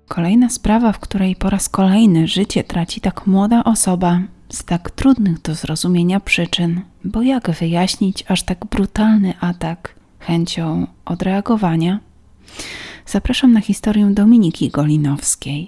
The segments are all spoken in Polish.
Kolejna sprawa, w której po raz kolejny życie traci tak młoda osoba z tak trudnych do zrozumienia przyczyn, bo jak wyjaśnić aż tak brutalny atak chęcią odreagowania? Zapraszam na historię Dominiki Golinowskiej.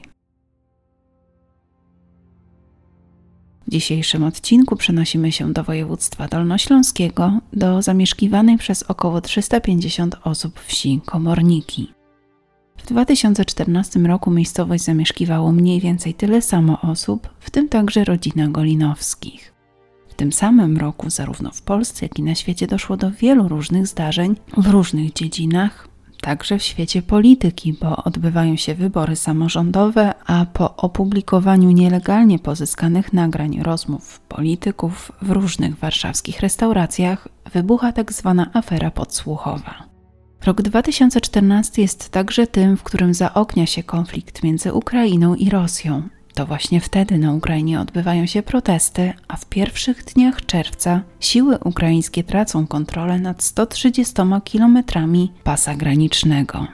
W dzisiejszym odcinku przenosimy się do województwa dolnośląskiego, do zamieszkiwanej przez około 350 osób wsi Komorniki. W 2014 roku miejscowość zamieszkiwało mniej więcej tyle samo osób, w tym także rodzina Golinowskich. W tym samym roku zarówno w Polsce, jak i na świecie doszło do wielu różnych zdarzeń w różnych dziedzinach, także w świecie polityki, bo odbywają się wybory samorządowe, a po opublikowaniu nielegalnie pozyskanych nagrań rozmów polityków w różnych warszawskich restauracjach wybucha tak zwana afera podsłuchowa. Rok 2014 jest także tym, w którym zaognia się konflikt między Ukrainą i Rosją. To właśnie wtedy na Ukrainie odbywają się protesty, a w pierwszych dniach czerwca siły ukraińskie tracą kontrolę nad 130 kilometrami pasa granicznego.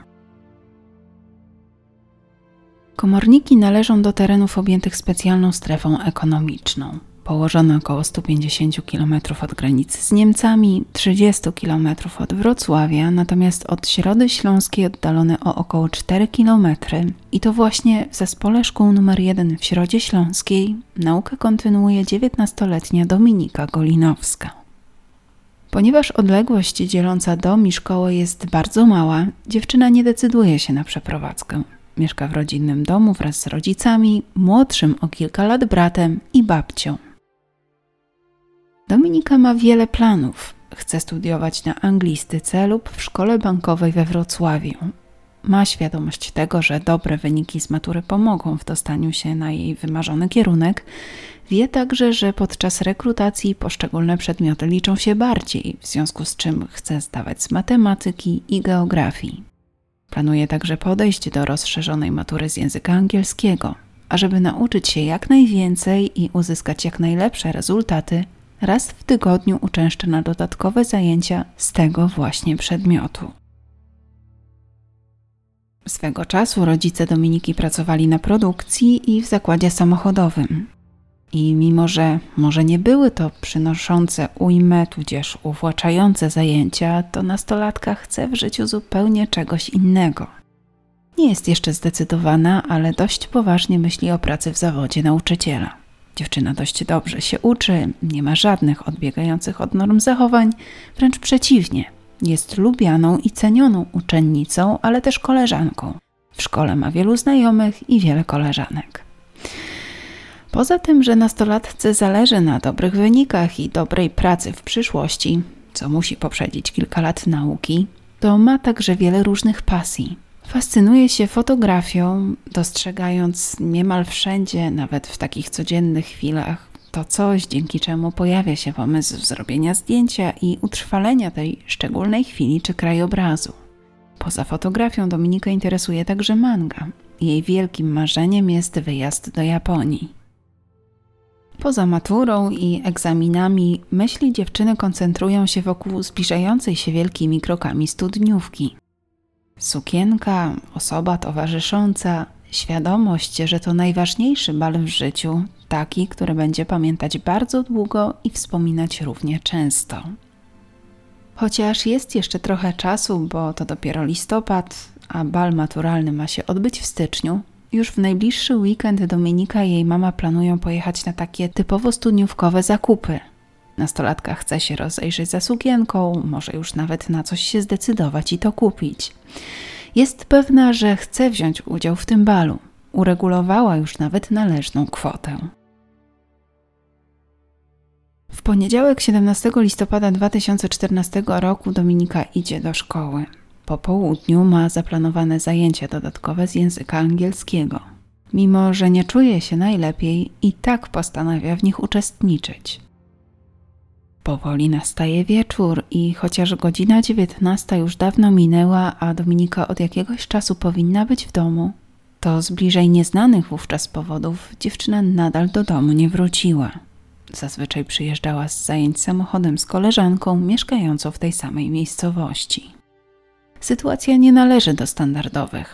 Komorniki należą do terenów objętych specjalną strefą ekonomiczną. Położone około 150 km od granicy z Niemcami, 30 km od Wrocławia, natomiast od Środy Śląskiej oddalone o około 4 km. I to właśnie w zespole szkół nr 1 w Środzie Śląskiej naukę kontynuuje 19-letnia Dominika Golinowska. Ponieważ odległość dzieląca dom i szkołę jest bardzo mała, dziewczyna nie decyduje się na przeprowadzkę. Mieszka w rodzinnym domu wraz z rodzicami, młodszym o kilka lat bratem i babcią. Dominika ma wiele planów. Chce studiować na anglistyce lub w szkole bankowej we Wrocławiu. Ma świadomość tego, że dobre wyniki z matury pomogą w dostaniu się na jej wymarzony kierunek. Wie także, że podczas rekrutacji poszczególne przedmioty liczą się bardziej, w związku z czym chce zdawać z matematyki i geografii. Planuje także podejść do rozszerzonej matury z języka angielskiego, a żeby nauczyć się jak najwięcej i uzyskać jak najlepsze rezultaty, raz w tygodniu uczęszcza na dodatkowe zajęcia z tego właśnie przedmiotu. Swego czasu rodzice Dominiki pracowali na produkcji i w zakładzie samochodowym. I mimo, że może nie były to przynoszące ujmę, tudzież uwłaczające zajęcia, to nastolatka chce w życiu zupełnie czegoś innego. Nie jest jeszcze zdecydowana, ale dość poważnie myśli o pracy w zawodzie nauczyciela. Dziewczyna dość dobrze się uczy, nie ma żadnych odbiegających od norm zachowań, wręcz przeciwnie. Jest lubianą i cenioną uczennicą, ale też koleżanką. W szkole ma wielu znajomych i wiele koleżanek. Poza tym, że nastolatce zależy na dobrych wynikach i dobrej pracy w przyszłości, co musi poprzedzić kilka lat nauki, to ma także wiele różnych pasji. Fascynuje się fotografią, dostrzegając niemal wszędzie, nawet w takich codziennych chwilach, to coś, dzięki czemu pojawia się pomysł zrobienia zdjęcia i utrwalenia tej szczególnej chwili czy krajobrazu. Poza fotografią Dominikę interesuje także manga. Jej wielkim marzeniem jest wyjazd do Japonii. Poza maturą i egzaminami myśli dziewczyny koncentrują się wokół zbliżającej się wielkimi krokami studniówki. Sukienka, osoba towarzysząca, świadomość, że to najważniejszy bal w życiu, taki, który będzie pamiętać bardzo długo i wspominać równie często. Chociaż jest jeszcze trochę czasu, bo to dopiero listopad, a bal maturalny ma się odbyć w styczniu, już w najbliższy weekend Dominika i jej mama planują pojechać na takie typowo studniówkowe zakupy. Nastolatka chce się rozejrzeć za sukienką, może już nawet na coś się zdecydować i to kupić. Jest pewna, że chce wziąć udział w tym balu. Uregulowała już nawet należną kwotę. W poniedziałek 17 listopada 2014 roku Dominika idzie do szkoły. Po południu ma zaplanowane zajęcia dodatkowe z języka angielskiego. Mimo że nie czuje się najlepiej, i tak postanawia w nich uczestniczyć. Powoli nastaje wieczór i chociaż godzina 19 już dawno minęła, a Dominika od jakiegoś czasu powinna być w domu, to z bliżej nieznanych wówczas powodów dziewczyna nadal do domu nie wróciła. Zazwyczaj przyjeżdżała z zajęć samochodem z koleżanką mieszkającą w tej samej miejscowości. Sytuacja nie należy do standardowych.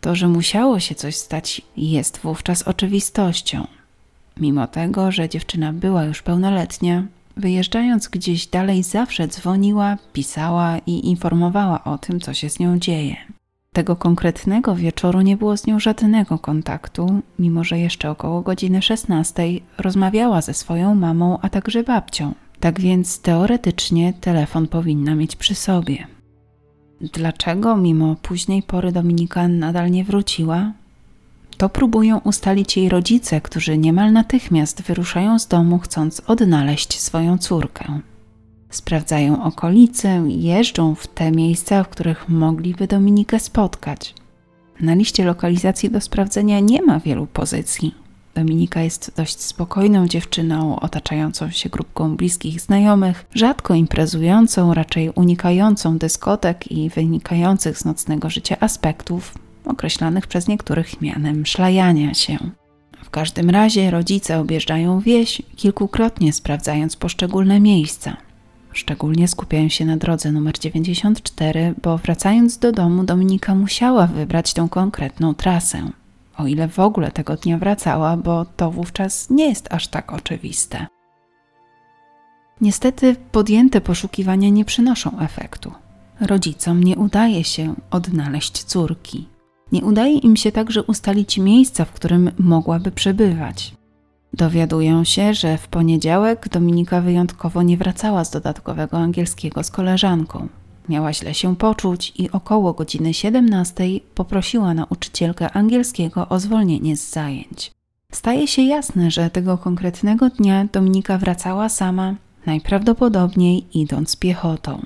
To, że musiało się coś stać, jest wówczas oczywistością. Mimo tego, że dziewczyna była już pełnoletnia, wyjeżdżając gdzieś dalej zawsze dzwoniła, pisała i informowała o tym, co się z nią dzieje. Tego konkretnego wieczoru nie było z nią żadnego kontaktu, mimo że jeszcze około godziny 16 rozmawiała ze swoją mamą, a także babcią. Tak więc teoretycznie telefon powinna mieć przy sobie. Dlaczego mimo późnej pory Dominika nadal nie wróciła? To próbują ustalić jej rodzice, którzy niemal natychmiast wyruszają z domu, chcąc odnaleźć swoją córkę. Sprawdzają okolice, jeżdżą w te miejsca, w których mogliby Dominikę spotkać. Na liście lokalizacji do sprawdzenia nie ma wielu pozycji. Dominika jest dość spokojną dziewczyną, otaczającą się grupką bliskich znajomych, rzadko imprezującą, raczej unikającą dyskotek i wynikających z nocnego życia aspektów, określanych przez niektórych mianem szlajania się. W każdym razie rodzice objeżdżają wieś, kilkukrotnie sprawdzając poszczególne miejsca. Szczególnie skupiają się na drodze numer 94, bo wracając do domu Dominika musiała wybrać tą konkretną trasę. O ile w ogóle tego dnia wracała, bo to wówczas nie jest aż tak oczywiste. Niestety podjęte poszukiwania nie przynoszą efektu. Rodzicom nie udaje się odnaleźć córki. Nie udaje im się także ustalić miejsca, w którym mogłaby przebywać. Dowiadują się, że w poniedziałek Dominika wyjątkowo nie wracała z dodatkowego angielskiego z koleżanką. Miała źle się poczuć i około godziny 17 poprosiła nauczycielkę angielskiego o zwolnienie z zajęć. Staje się jasne, że tego konkretnego dnia Dominika wracała sama, najprawdopodobniej idąc piechotą.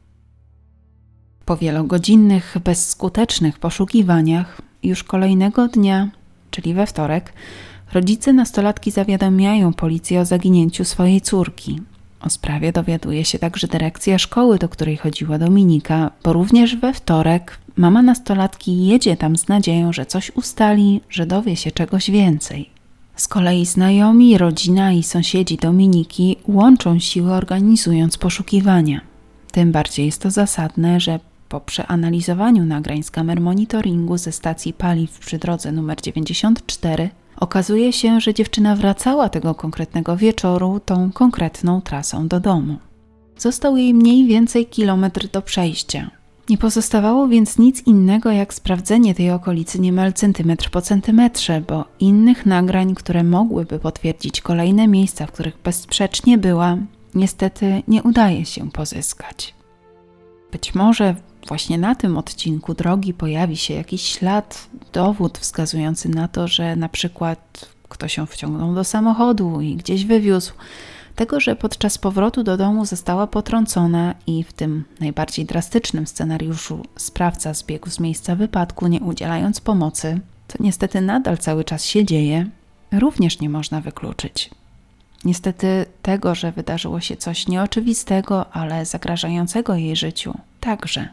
Po wielogodzinnych, bezskutecznych poszukiwaniach już kolejnego dnia, czyli we wtorek, rodzice nastolatki zawiadamiają policję o zaginięciu swojej córki. O sprawie dowiaduje się także dyrekcja szkoły, do której chodziła Dominika, bo również we wtorek mama nastolatki jedzie tam z nadzieją, że coś ustali, że dowie się czegoś więcej. Z kolei znajomi, rodzina i sąsiedzi Dominiki łączą siły, organizując poszukiwania. Tym bardziej jest to zasadne, że po przeanalizowaniu nagrań z kamer monitoringu ze stacji paliw przy drodze nr 94 okazuje się, że dziewczyna wracała tego konkretnego wieczoru tą konkretną trasą do domu. Został jej mniej więcej kilometr do przejścia. Nie pozostawało więc nic innego jak sprawdzenie tej okolicy niemal centymetr po centymetrze, bo innych nagrań, które mogłyby potwierdzić kolejne miejsca, w których bezsprzecznie była, niestety nie udaje się pozyskać. Być może właśnie na tym odcinku drogi pojawi się jakiś ślad, dowód wskazujący na to, że na przykład ktoś ją wciągnął do samochodu i gdzieś wywiózł, tego, że podczas powrotu do domu została potrącona i w tym najbardziej drastycznym scenariuszu sprawca zbiegł z miejsca wypadku, nie udzielając pomocy, co niestety nadal cały czas się dzieje, również nie można wykluczyć. Niestety tego, że wydarzyło się coś nieoczywistego, ale zagrażającego jej życiu, także.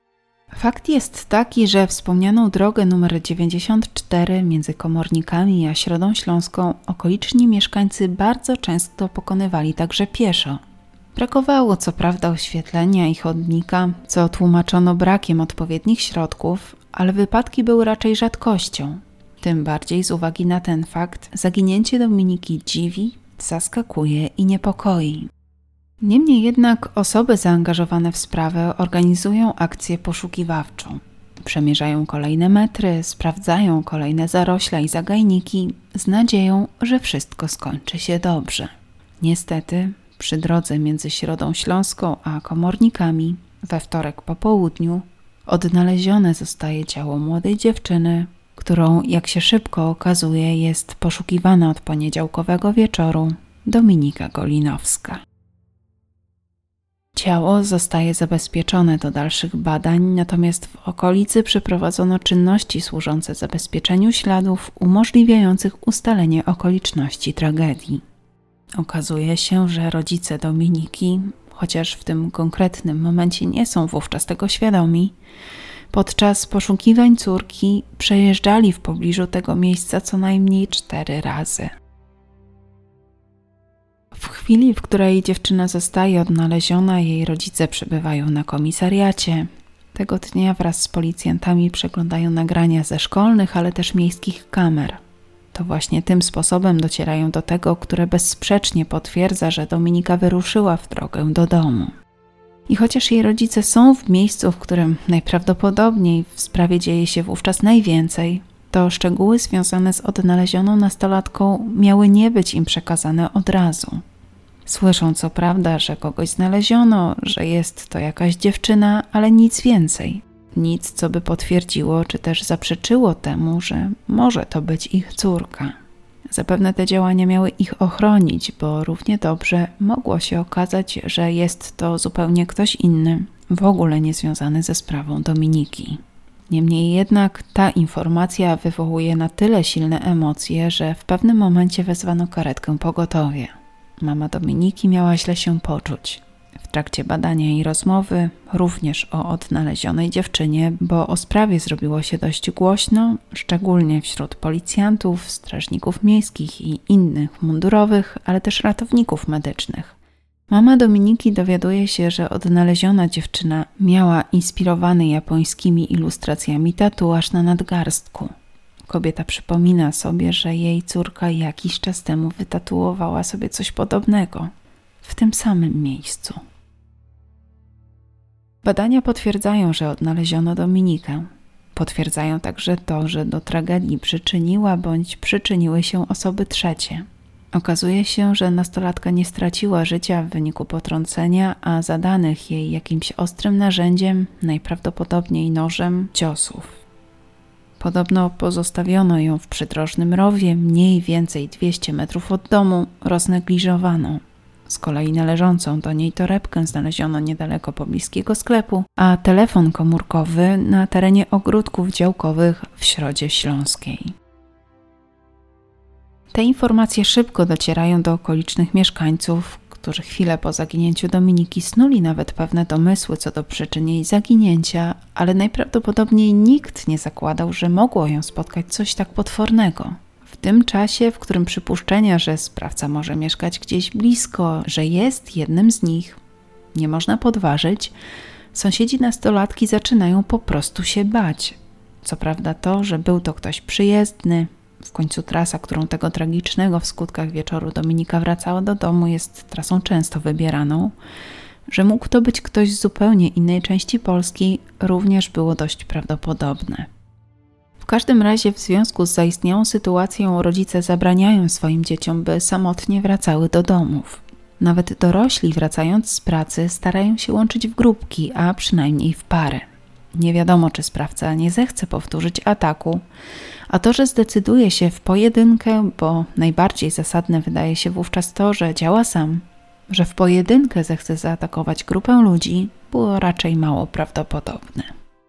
Fakt jest taki, że wspomnianą drogę nr 94 między Komornikami a Środą Śląską okoliczni mieszkańcy bardzo często pokonywali także pieszo. Brakowało co prawda oświetlenia i chodnika, co tłumaczono brakiem odpowiednich środków, ale wypadki były raczej rzadkością. Tym bardziej z uwagi na ten fakt zaginięcie Dominiki dziwi, zaskakuje i niepokoi. Niemniej jednak osoby zaangażowane w sprawę organizują akcję poszukiwawczą. Przemierzają kolejne metry, sprawdzają kolejne zarośla i zagajniki z nadzieją, że wszystko skończy się dobrze. Niestety, przy drodze między Środą Śląską a Komornikami we wtorek po południu odnalezione zostaje ciało młodej dziewczyny, którą, jak się szybko okazuje, jest poszukiwana od poniedziałkowego wieczoru Dominika Golinowska. Ciało zostaje zabezpieczone do dalszych badań, natomiast w okolicy przeprowadzono czynności służące zabezpieczeniu śladów umożliwiających ustalenie okoliczności tragedii. Okazuje się, że rodzice Dominiki, chociaż w tym konkretnym momencie nie są wówczas tego świadomi, podczas poszukiwań córki przejeżdżali w pobliżu tego miejsca co najmniej 4 razy. W chwili, w której dziewczyna zostaje odnaleziona, jej rodzice przebywają na komisariacie. Tego dnia wraz z policjantami przeglądają nagrania ze szkolnych, ale też miejskich kamer. To właśnie tym sposobem docierają do tego, które bezsprzecznie potwierdza, że Dominika wyruszyła w drogę do domu. I chociaż jej rodzice są w miejscu, w którym najprawdopodobniej w sprawie dzieje się wówczas najwięcej, to szczegóły związane z odnalezioną nastolatką miały nie być im przekazane od razu. Słyszą co prawda, że kogoś znaleziono, że jest to jakaś dziewczyna, ale nic więcej. Nic, co by potwierdziło czy też zaprzeczyło temu, że może to być ich córka. Zapewne te działania miały ich ochronić, bo równie dobrze mogło się okazać, że jest to zupełnie ktoś inny, w ogóle niezwiązany ze sprawą Dominiki. Niemniej jednak ta informacja wywołuje na tyle silne emocje, że w pewnym momencie wezwano karetkę pogotowie. Mama Dominiki miała źle się poczuć. W trakcie badania i rozmowy również o odnalezionej dziewczynie, bo o sprawie zrobiło się dość głośno, szczególnie wśród policjantów, strażników miejskich i innych mundurowych, ale też ratowników medycznych. Mama Dominiki dowiaduje się, że odnaleziona dziewczyna miała inspirowany japońskimi ilustracjami tatuaż na nadgarstku. Kobieta przypomina sobie, że jej córka jakiś czas temu wytatuowała sobie coś podobnego w tym samym miejscu. Badania potwierdzają, że odnaleziono Dominikę. Potwierdzają także to, że do tragedii przyczyniła bądź przyczyniły się osoby trzecie. Okazuje się, że nastolatka nie straciła życia w wyniku potrącenia, a zadanych jej jakimś ostrym narzędziem, najprawdopodobniej nożem, ciosów. Podobno pozostawiono ją w przydrożnym rowie, mniej więcej 200 metrów od domu, roznegliżowaną. Z kolei należącą do niej torebkę znaleziono niedaleko pobliskiego sklepu, a telefon komórkowy na terenie ogródków działkowych w Środzie Śląskiej. Te informacje szybko docierają do okolicznych mieszkańców, którzy chwilę po zaginięciu Dominiki snuli nawet pewne domysły co do przyczyn jej zaginięcia, ale najprawdopodobniej nikt nie zakładał, że mogło ją spotkać coś tak potwornego. W tym czasie, w którym przypuszczenia, że sprawca może mieszkać gdzieś blisko, że jest jednym z nich, nie można podważyć, sąsiedzi nastolatki zaczynają po prostu się bać. Co prawda to, że był to ktoś przyjezdny, w końcu trasa, którą tego tragicznego w skutkach wieczoru Dominika wracała do domu, jest trasą często wybieraną, że mógł to być ktoś z zupełnie innej części Polski, również było dość prawdopodobne. W każdym razie w związku z zaistniałą sytuacją rodzice zabraniają swoim dzieciom, by samotnie wracały do domów. Nawet dorośli wracając z pracy starają się łączyć w grupki, a przynajmniej w pary. Nie wiadomo, czy sprawca nie zechce powtórzyć ataku, a to, że zdecyduje się w pojedynkę, bo najbardziej zasadne wydaje się wówczas to, że działa sam, że w pojedynkę zechce zaatakować grupę ludzi, było raczej mało prawdopodobne.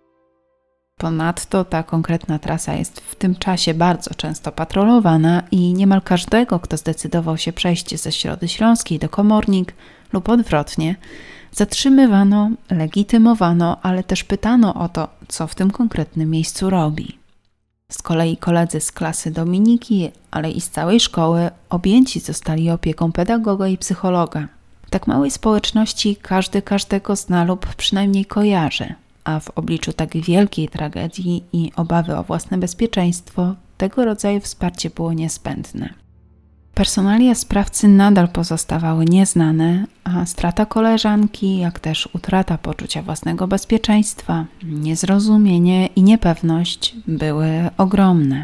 Ponadto ta konkretna trasa jest w tym czasie bardzo często patrolowana i niemal każdego, kto zdecydował się przejść ze Środy Śląskiej do Komornik lub odwrotnie, zatrzymywano, legitymowano, ale też pytano o to, co w tym konkretnym miejscu robi. Z kolei koledzy z klasy Dominiki, ale i z całej szkoły objęci zostali opieką pedagoga i psychologa. W tak małej społeczności każdy każdego zna lub przynajmniej kojarzy, a w obliczu tak wielkiej tragedii i obawy o własne bezpieczeństwo tego rodzaju wsparcie było niezbędne. Personalia sprawcy nadal pozostawały nieznane, a strata koleżanki, jak też utrata poczucia własnego bezpieczeństwa, niezrozumienie i niepewność były ogromne.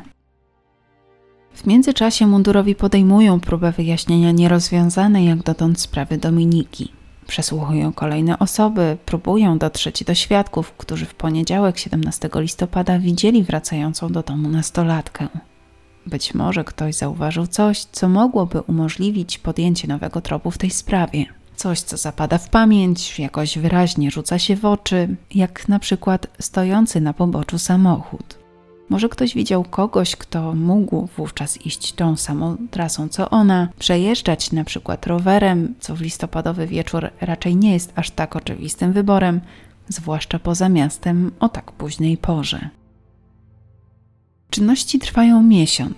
W międzyczasie mundurowi podejmują próbę wyjaśnienia nierozwiązanej jak dotąd sprawy Dominiki. Przesłuchują kolejne osoby, próbują dotrzeć do świadków, którzy w poniedziałek 17 listopada widzieli wracającą do domu nastolatkę. Być może ktoś zauważył coś, co mogłoby umożliwić podjęcie nowego tropu w tej sprawie. Coś, co zapada w pamięć, jakoś wyraźnie rzuca się w oczy, jak na przykład stojący na poboczu samochód. Może ktoś widział kogoś, kto mógł wówczas iść tą samą trasą co ona, przejeżdżać na przykład rowerem, co w listopadowy wieczór raczej nie jest aż tak oczywistym wyborem, zwłaszcza poza miastem o tak późnej porze. Czynności trwają miesiąc.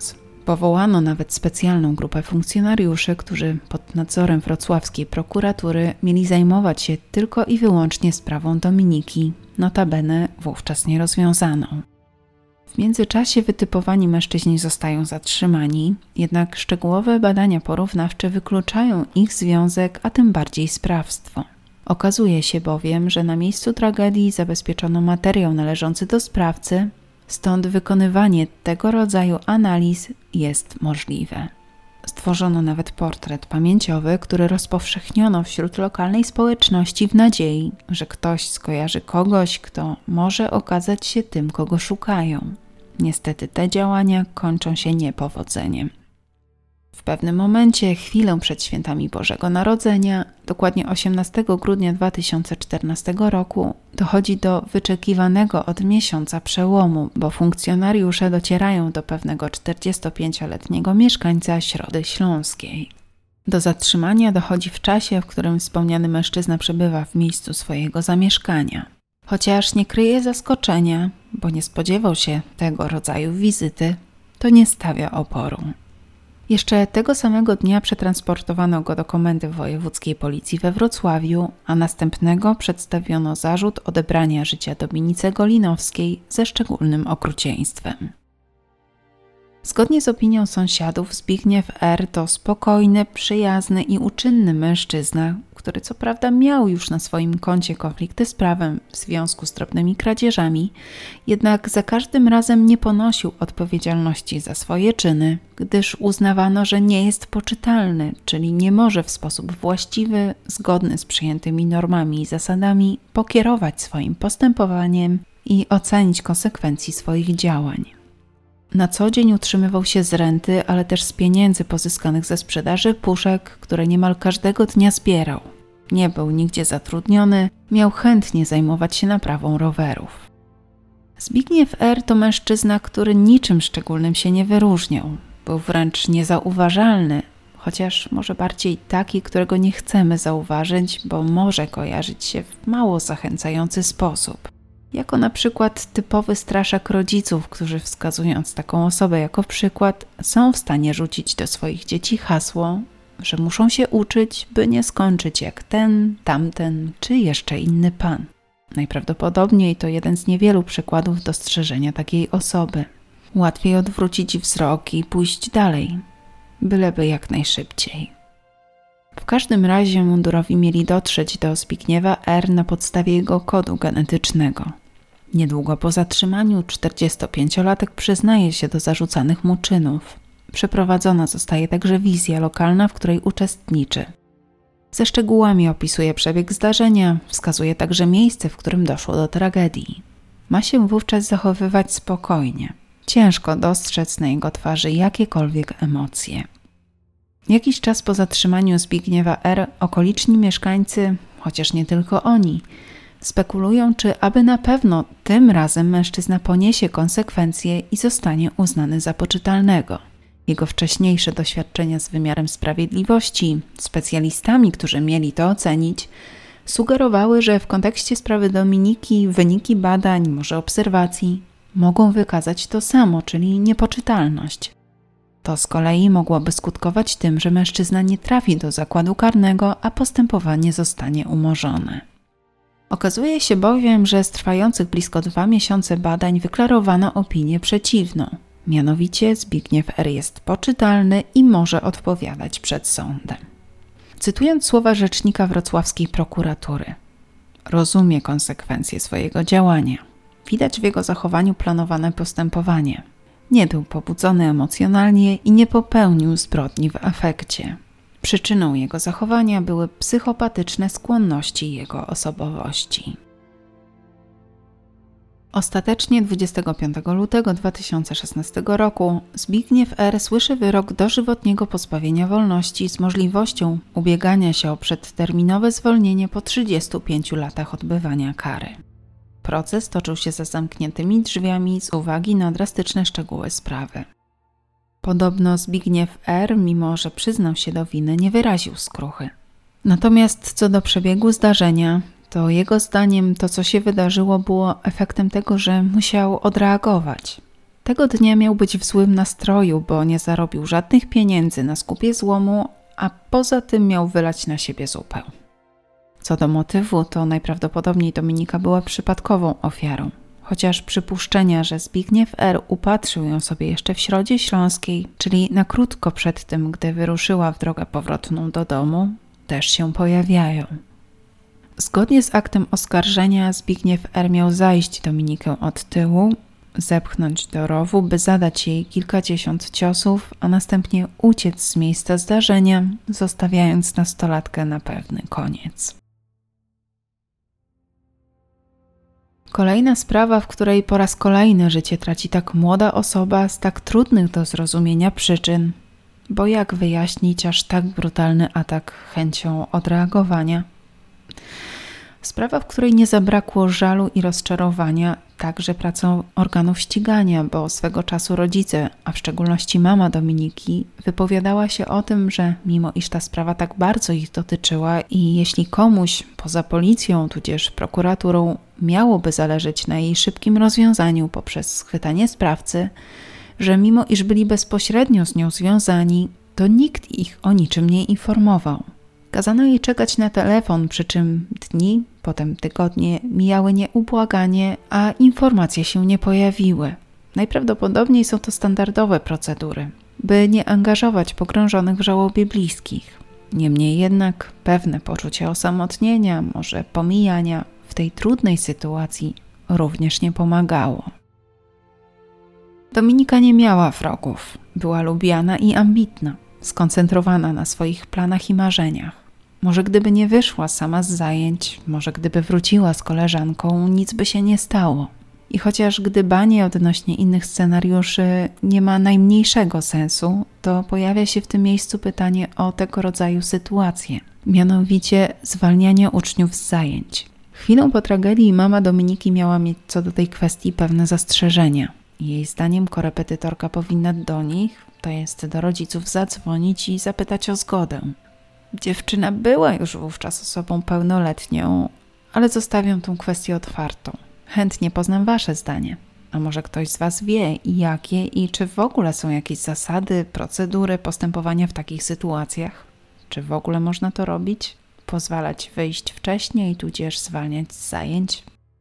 Powołano nawet specjalną grupę funkcjonariuszy, którzy pod nadzorem wrocławskiej prokuratury mieli zajmować się tylko i wyłącznie sprawą Dominiki, notabene wówczas nierozwiązaną. W międzyczasie wytypowani mężczyźni zostają zatrzymani, jednak szczegółowe badania porównawcze wykluczają ich związek, a tym bardziej sprawstwo. Okazuje się bowiem, że na miejscu tragedii zabezpieczono materiał należący do sprawcy, stąd wykonywanie tego rodzaju analiz jest możliwe. Stworzono nawet portret pamięciowy, który rozpowszechniono wśród lokalnej społeczności w nadziei, że ktoś skojarzy kogoś, kto może okazać się tym, kogo szukają. Niestety te działania kończą się niepowodzeniem. W pewnym momencie, chwilę przed świętami Bożego Narodzenia, dokładnie 18 grudnia 2014 roku, dochodzi do wyczekiwanego od miesiąca przełomu, bo funkcjonariusze docierają do pewnego 45-letniego mieszkańca Środy Śląskiej. Do zatrzymania dochodzi w czasie, w którym wspomniany mężczyzna przebywa w miejscu swojego zamieszkania. Chociaż nie kryje zaskoczenia, bo nie spodziewał się tego rodzaju wizyty, to nie stawia oporu. Jeszcze tego samego dnia przetransportowano go do Komendy Wojewódzkiej Policji we Wrocławiu, a następnego przedstawiono zarzut odebrania życia Dominice Golinowskiej ze szczególnym okrucieństwem. Zgodnie z opinią sąsiadów, Zbigniew R. to spokojny, przyjazny i uczynny mężczyzna, który co prawda miał już na swoim koncie konflikty z prawem w związku z drobnymi kradzieżami, jednak za każdym razem nie ponosił odpowiedzialności za swoje czyny, gdyż uznawano, że nie jest poczytalny, czyli nie może w sposób właściwy, zgodny z przyjętymi normami i zasadami pokierować swoim postępowaniem i ocenić konsekwencji swoich działań. Na co dzień utrzymywał się z renty, ale też z pieniędzy pozyskanych ze sprzedaży puszek, które niemal każdego dnia zbierał. Nie był nigdzie zatrudniony, miał chętnie zajmować się naprawą rowerów. Zbigniew R. to mężczyzna, który niczym szczególnym się nie wyróżniał. Był wręcz niezauważalny, chociaż może bardziej taki, którego nie chcemy zauważyć, bo może kojarzyć się w mało zachęcający sposób. Jako na przykład typowy straszak rodziców, którzy wskazując taką osobę jako przykład, są w stanie rzucić do swoich dzieci hasło, że muszą się uczyć, by nie skończyć jak ten, tamten czy jeszcze inny pan. Najprawdopodobniej to jeden z niewielu przykładów dostrzeżenia takiej osoby. Łatwiej odwrócić wzrok i pójść dalej, byleby jak najszybciej. W każdym razie mundurowi mieli dotrzeć do Zbigniewa R. na podstawie jego kodu genetycznego. Niedługo po zatrzymaniu 45-latek przyznaje się do zarzucanych mu czynów. Przeprowadzona zostaje także wizja lokalna, w której uczestniczy. Ze szczegółami opisuje przebieg zdarzenia, wskazuje także miejsce, w którym doszło do tragedii. Ma się wówczas zachowywać spokojnie. Ciężko dostrzec na jego twarzy jakiekolwiek emocje. Jakiś czas po zatrzymaniu Zbigniewa R. okoliczni mieszkańcy, chociaż nie tylko oni, spekulują, czy aby na pewno tym razem mężczyzna poniesie konsekwencje i zostanie uznany za poczytalnego. Jego wcześniejsze doświadczenia z wymiarem sprawiedliwości, specjalistami, którzy mieli to ocenić, sugerowały, że w kontekście sprawy Dominiki wyniki badań, może obserwacji, mogą wykazać to samo, czyli niepoczytalność. To z kolei mogłoby skutkować tym, że mężczyzna nie trafi do zakładu karnego, a postępowanie zostanie umorzone. Okazuje się bowiem, że z trwających blisko 2 miesiące badań wyklarowano opinię przeciwną. Mianowicie Zbigniew R. jest poczytalny i może odpowiadać przed sądem. Cytując słowa rzecznika wrocławskiej prokuratury: rozumie konsekwencje swojego działania. Widać w jego zachowaniu planowane postępowanie. Nie był pobudzony emocjonalnie i nie popełnił zbrodni w afekcie. Przyczyną jego zachowania były psychopatyczne skłonności jego osobowości. Ostatecznie 25 lutego 2016 roku Zbigniew R. słyszy wyrok dożywotniego pozbawienia wolności z możliwością ubiegania się o przedterminowe zwolnienie po 35 latach odbywania kary. Proces toczył się za zamkniętymi drzwiami z uwagi na drastyczne szczegóły sprawy. Podobno Zbigniew R., mimo że przyznał się do winy, nie wyraził skruchy. Natomiast co do przebiegu zdarzenia, to jego zdaniem to, co się wydarzyło, było efektem tego, że musiał odreagować. Tego dnia miał być w złym nastroju, bo nie zarobił żadnych pieniędzy na skupie złomu, a poza tym miał wylać na siebie zupę. Co do motywu, to najprawdopodobniej Dominika była przypadkową ofiarą. Chociaż przypuszczenia, że Zbigniew R. upatrzył ją sobie jeszcze w Środzie Śląskiej, czyli na krótko przed tym, gdy wyruszyła w drogę powrotną do domu, też się pojawiają. Zgodnie z aktem oskarżenia Zbigniew R. miał zajść Dominikę od tyłu, zepchnąć do rowu, by zadać jej kilkadziesiąt ciosów, a następnie uciec z miejsca zdarzenia, zostawiając nastolatkę na pewny koniec. Kolejna sprawa, w której po raz kolejny życie traci tak młoda osoba z tak trudnych do zrozumienia przyczyn. Bo jak wyjaśnić aż tak brutalny atak chęcią odreagowania? Sprawa, w której nie zabrakło żalu i rozczarowania, także pracą organów ścigania, bo swego czasu rodzice, a w szczególności mama Dominiki, wypowiadała się o tym, że mimo iż ta sprawa tak bardzo ich dotyczyła i jeśli komuś poza policją tudzież prokuraturą miałoby zależeć na jej szybkim rozwiązaniu poprzez schwytanie sprawcy, że mimo iż byli bezpośrednio z nią związani, to nikt ich o niczym nie informował. Kazano jej czekać na telefon, przy czym dni, potem tygodnie mijały nieubłaganie, a informacje się nie pojawiły. Najprawdopodobniej są to standardowe procedury, by nie angażować pogrążonych w żałobie bliskich. Niemniej jednak pewne poczucie osamotnienia, może pomijania w tej trudnej sytuacji również nie pomagało. Dominika nie miała wrogów, była lubiana i ambitna, skoncentrowana na swoich planach i marzeniach. Może gdyby nie wyszła sama z zajęć, może gdyby wróciła z koleżanką, nic by się nie stało. I chociaż gdybanie odnośnie innych scenariuszy nie ma najmniejszego sensu, to pojawia się w tym miejscu pytanie o tego rodzaju sytuacje. Mianowicie zwalnianie uczniów z zajęć. Chwilą po tragedii mama Dominiki miała mieć co do tej kwestii pewne zastrzeżenia. Jej zdaniem korepetytorka powinna do nich, to jest do rodziców, zadzwonić i zapytać o zgodę. Dziewczyna była już wówczas osobą pełnoletnią, ale zostawiam tę kwestię otwartą. Chętnie poznam wasze zdanie. A może ktoś z was wie, jakie i czy w ogóle są jakieś zasady, procedury postępowania w takich sytuacjach? Czy w ogóle można to robić? Pozwalać wyjść wcześniej, tudzież zwalniać z zajęć?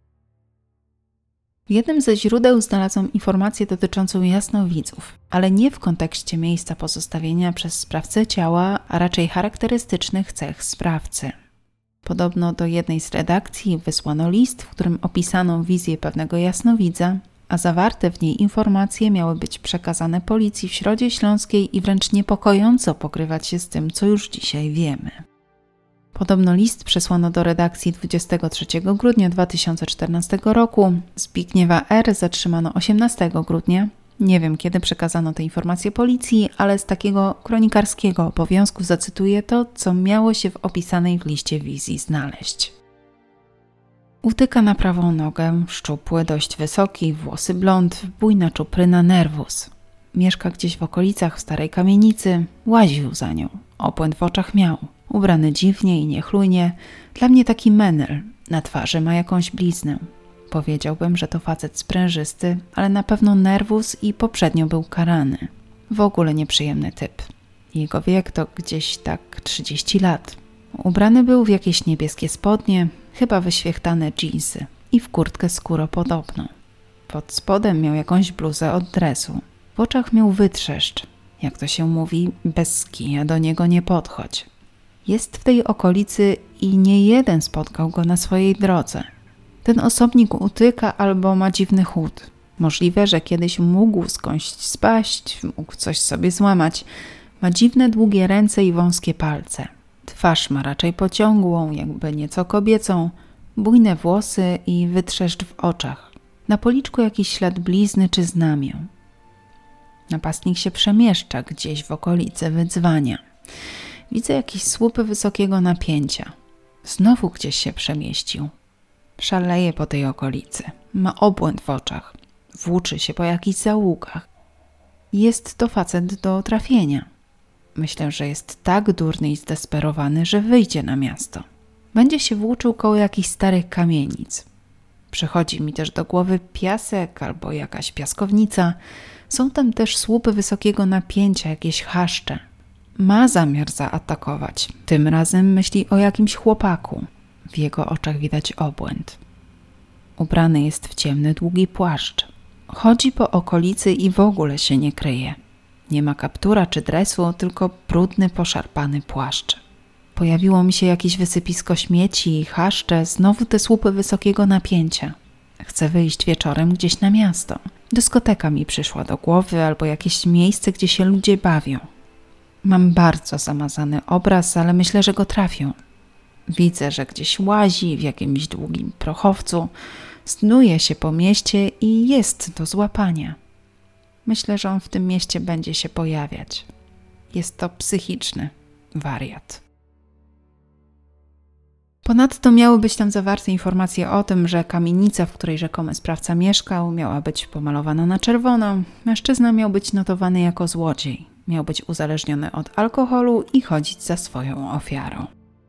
W jednym ze źródeł znalazłam informację dotyczącą jasnowidzów, ale nie w kontekście miejsca pozostawienia przez sprawcę ciała, a raczej charakterystycznych cech sprawcy. Podobno do jednej z redakcji wysłano list, w którym opisano wizję pewnego jasnowidza, a zawarte w niej informacje miały być przekazane policji w Środzie Śląskiej i wręcz niepokojąco pokrywać się z tym, co już dzisiaj wiemy. Podobno list przesłano do redakcji 23 grudnia 2014 roku. Zbigniewa R. zatrzymano 18 grudnia. Nie wiem, kiedy przekazano te informacje policji, ale z takiego kronikarskiego obowiązku zacytuję to, co miało się w opisanej w liście wizji znaleźć. Utyka na prawą nogę, szczupły, dość wysoki, włosy blond, bujna czupryna, nerwus. Mieszka gdzieś w okolicach w starej kamienicy, łaził za nią, obłęd w oczach miał. Ubrany dziwnie i niechlujnie, dla mnie taki menel, na twarzy ma jakąś bliznę. Powiedziałbym, że to facet sprężysty, ale na pewno nerwus i poprzednio był karany. W ogóle nieprzyjemny typ. Jego wiek to gdzieś tak 30 lat. Ubrany był w jakieś niebieskie spodnie, chyba wyświechtane dżinsy i w kurtkę skóropodobną. Pod spodem miał jakąś bluzę od dresu. W oczach miał wytrzeszcz. Jak to się mówi, bez kija do niego nie podchodź. Jest w tej okolicy i nie jeden spotkał go na swojej drodze. Ten osobnik utyka albo ma dziwny chód. Możliwe, że kiedyś mógł skądś spaść, mógł coś sobie złamać. Ma dziwne, długie ręce i wąskie palce. Twarz ma raczej pociągłą, jakby nieco kobiecą, bujne włosy i wytrzeszcz w oczach. Na policzku jakiś ślad blizny czy znamię. Napastnik się przemieszcza gdzieś w okolicy wydzwania. Widzę jakieś słupy wysokiego napięcia. Znowu gdzieś się przemieścił. Szaleje po tej okolicy. Ma obłęd w oczach. Włóczy się po jakichś zaułkach. Jest to facet do trafienia. Myślę, że jest tak durny i zdesperowany, że wyjdzie na miasto. Będzie się włóczył koło jakichś starych kamienic. Przychodzi mi też do głowy piasek albo jakaś piaskownica. Są tam też słupy wysokiego napięcia, jakieś chaszcze. Ma zamiar zaatakować. Tym razem myśli o jakimś chłopaku. W jego oczach widać obłęd. Ubrany jest w ciemny, długi płaszcz. Chodzi po okolicy i w ogóle się nie kryje. Nie ma kaptura czy dresu, tylko brudny, poszarpany płaszcz. Pojawiło mi się jakieś wysypisko śmieci i chaszcze, znowu te słupy wysokiego napięcia. Chcę wyjść wieczorem gdzieś na miasto. Dyskoteka mi przyszła do głowy albo jakieś miejsce, gdzie się ludzie bawią. Mam bardzo zamazany obraz, ale myślę, że go trafią. Widzę, że gdzieś łazi w jakimś długim prochowcu, snuje się po mieście i jest do złapania. Myślę, że on w tym mieście będzie się pojawiać. Jest to psychiczny wariat. Ponadto miały być tam zawarte informacje o tym, że kamienica, w której rzekomy sprawca mieszkał, miała być pomalowana na czerwono. Mężczyzna miał być notowany jako złodziej. Miał być uzależniony od alkoholu i chodzić za swoją ofiarą.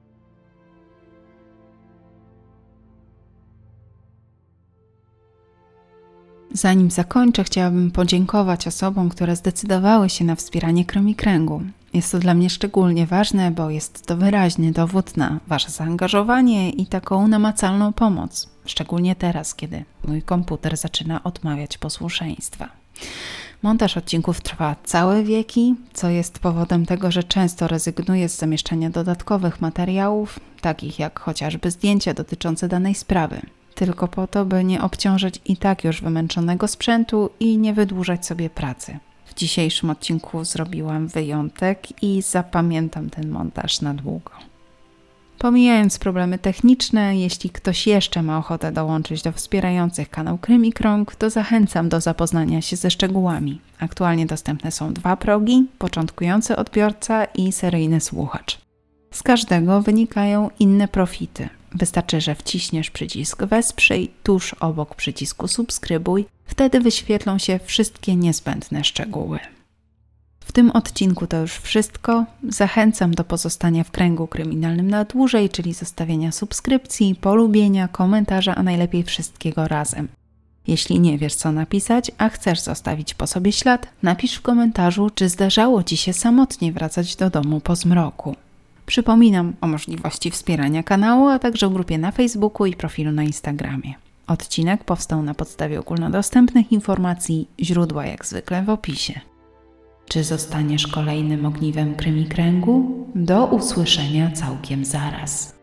Zanim zakończę, chciałabym podziękować osobom, które zdecydowały się na wspieranie Kremikręgu. Jest to dla mnie szczególnie ważne, bo jest to wyraźny dowód na Wasze zaangażowanie i taką namacalną pomoc. Szczególnie teraz, kiedy mój komputer zaczyna odmawiać posłuszeństwa. Montaż odcinków trwa całe wieki, co jest powodem tego, że często rezygnuję z zamieszczania dodatkowych materiałów, takich jak chociażby zdjęcia dotyczące danej sprawy. Tylko po to, by nie obciążać i tak już wymęczonego sprzętu i nie wydłużać sobie pracy. W dzisiejszym odcinku zrobiłam wyjątek i zapamiętam ten montaż na długo. Pomijając problemy techniczne, jeśli ktoś jeszcze ma ochotę dołączyć do wspierających kanał Kremikrąg, to zachęcam do zapoznania się ze szczegółami. Aktualnie dostępne są 2 progi, początkujący odbiorca i seryjny słuchacz. Z każdego wynikają inne profity. Wystarczy, że wciśniesz przycisk wesprzyj tuż obok przycisku subskrybuj, wtedy wyświetlą się wszystkie niezbędne szczegóły. W tym odcinku to już wszystko. Zachęcam do pozostania w kręgu kryminalnym na dłużej, czyli zostawienia subskrypcji, polubienia, komentarza, a najlepiej wszystkiego razem. Jeśli nie wiesz, co napisać, a chcesz zostawić po sobie ślad, napisz w komentarzu, czy zdarzało Ci się samotnie wracać do domu po zmroku. Przypominam o możliwości wspierania kanału, a także o grupie na Facebooku i profilu na Instagramie. Odcinek powstał na podstawie ogólnodostępnych informacji, źródła jak zwykle w opisie. Czy zostaniesz kolejnym ogniwem Kremikręgu? Do usłyszenia całkiem zaraz.